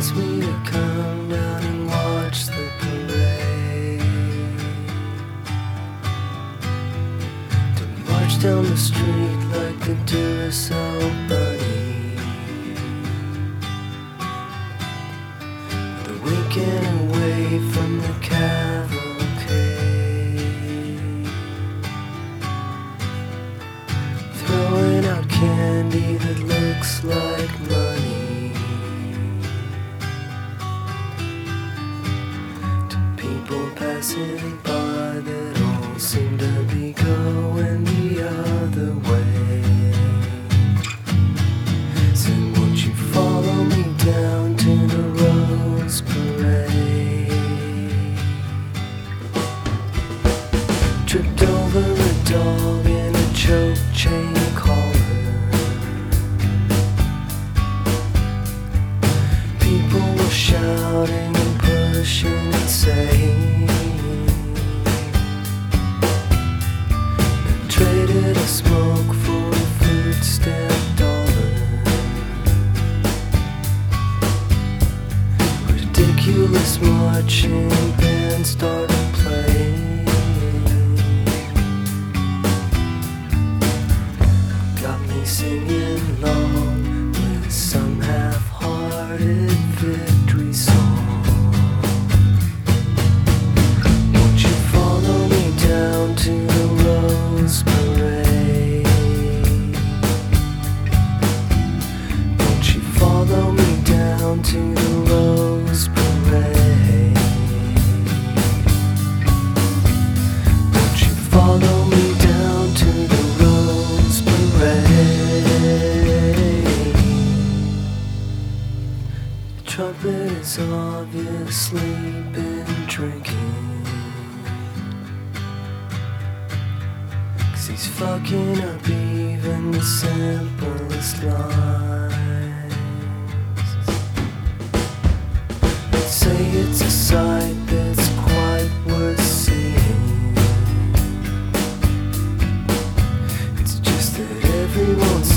asked me to come down and watch the parade, to march down the street like the Duracell bunny, the winking away from the cavalcade, throwing out candy that looks like money to people passing by that all seem to be going the other way. Said, won't you follow me down to the Rose Parade? Tripped over a dog in a choke chain collar. People were shouting and pushing and saying, and traded a smoke for a food stamp dollar. Ridiculous marching band started playing, got me singing along with some half-hearted victory song. Won't you follow me down to the Rose Parade? Won't you follow me down to the Rose Parade? Won't you follow me down to the Rose Parade? The trumpet has obviously been drinking, 'cause he's fucking up even the simplest lines. I'd say it's a sight that's quite worth seeing. It's just that everyone's